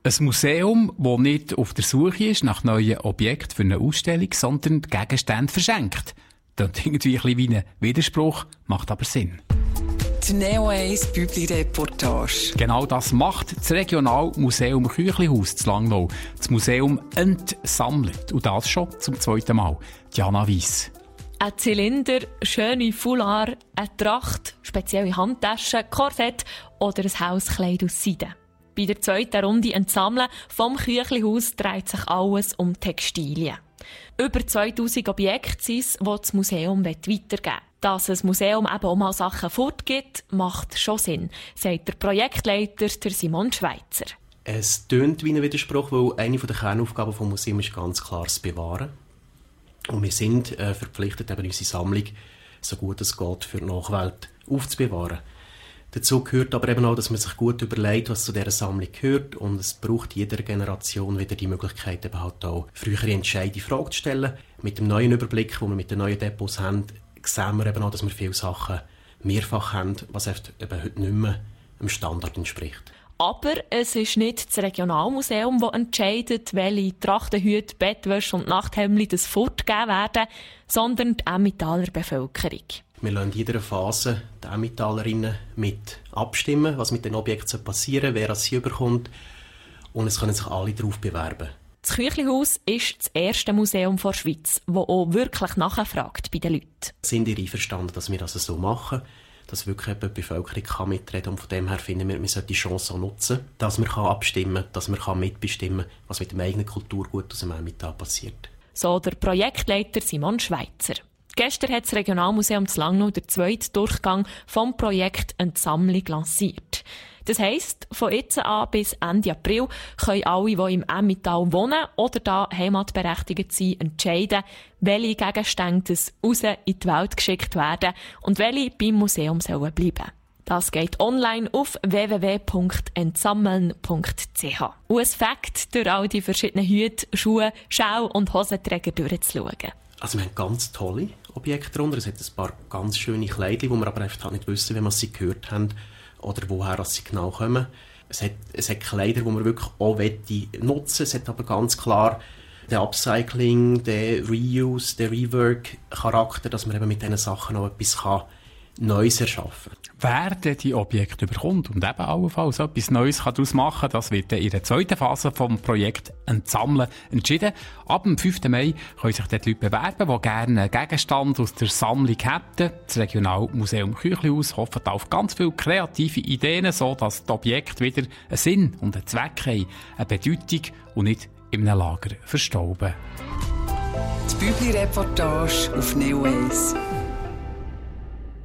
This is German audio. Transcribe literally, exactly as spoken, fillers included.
Ein Museum, das nicht auf der Suche ist nach neuen Objekten für eine Ausstellung, sondern Gegenstände verschenkt. Das klingt irgendwie ein bisschen wie ein Widerspruch, macht aber Sinn. Die Neo eins Bübli-Reportage. Genau das macht das Regionalmuseum Küchlihaus zu Langnau. Das Museum entsammelt. Und das schon zum zweiten Mal. Diana Weiss. Ein Zylinder, schöne Foulard, eine Tracht, spezielle Handtaschen, Korsett oder ein Hauskleid aus Seide. Bei der zweiten Runde Entsammeln vom Küchlihaus dreht sich alles um Textilien. Über zweitausend Objekte sind es, die das Museum weitergeben will. Dass ein Museum eben auch mal Sachen fortgibt, macht schon Sinn, sagt der Projektleiter Simon Schweitzer. Es tönt wie ein Widerspruch, weil eine der Kernaufgaben des Museums ist ganz klar das Bewahren. Und wir sind äh, verpflichtet, eben unsere Sammlung so gut es geht für die Nachwelt aufzubewahren. Dazu gehört aber eben auch, dass man sich gut überlegt, was zu dieser Sammlung gehört. Und es braucht jeder Generation wieder die Möglichkeit, eben halt auch frühere Entscheidungen in Frage zu stellen. Mit dem neuen Überblick, den wir mit den neuen Depots haben, sehen wir eben auch, dass wir viele Sachen mehrfach haben, was eben heute nicht mehr dem Standard entspricht. Aber es ist nicht das Regionalmuseum, das entscheidet, welche Trachtenhüte, Bettwäsche und Nachthemden das fortgegeben werden, sondern die Emmentaler Bevölkerung. Wir lassen in jeder Phase die Emmentalerinnen mit abstimmen, was mit den Objekten passieren soll, wer sie überkommt. Und es können sich alle darauf bewerben. Das Küchlihaus ist das erste Museum der Schweiz, das auch wirklich nachfragt bei den Leuten. Sind ihr einverstanden, dass wir das so machen? Dass wirklich die Bevölkerung kann mitreden kann. Und von dem her finden wir, wir sollten die Chance auch nutzen, dass man abstimmen kann, dass man mitbestimmen kann, was mit dem eigenen Kulturgut aus dem Emmental passiert. So der Projektleiter Simon Schweitzer. Gestern hat das Regionalmuseum zu Langnau den zweiten Durchgang vom Projekt Entsammlung lanciert. Das heisst, von jetzt an bis Ende April können alle, die im Emmental wohnen oder da heimatberechtigt sind, entscheiden, welche Gegenstände raus in die Welt geschickt werden und welche beim Museum sollen bleiben. Das geht online auf w w w punkt entsammeln punkt c h. Und es fängt durch all die verschiedenen Hüte, Schuhe, Schau- und Hosenträger durchzuschauen. Also wir haben ganz tolle Objekte darunter. Es hat ein paar ganz schöne Kleidchen, die wir aber einfach nicht wissen, wenn wir sie gehört haben oder woher sie genau kommen. Es hat, es hat Kleider, die man wirklich auch nutzen möchte. Es hat aber ganz klar den Upcycling, den Reuse, den Rework-Charakter, dass man eben mit diesen Sachen auch etwas kann Neues erschaffen kann. Wer denn die Objekte überkommt und eben allenfalls etwas Neues daraus machen kann, das wird in der zweiten Phase des Projekts Entsammeln entschieden. Ab dem fünften Mai können sich dort Leute bewerben, die gerne einen Gegenstand aus der Sammlung hätten. Das Regionalmuseum Küchlihaus hofft auf ganz viele kreative Ideen, sodass die Objekte wieder einen Sinn und einen Zweck haben, eine Bedeutung und nicht in einem Lager verstauben. Die Bübli-Reportage auf Neo eins.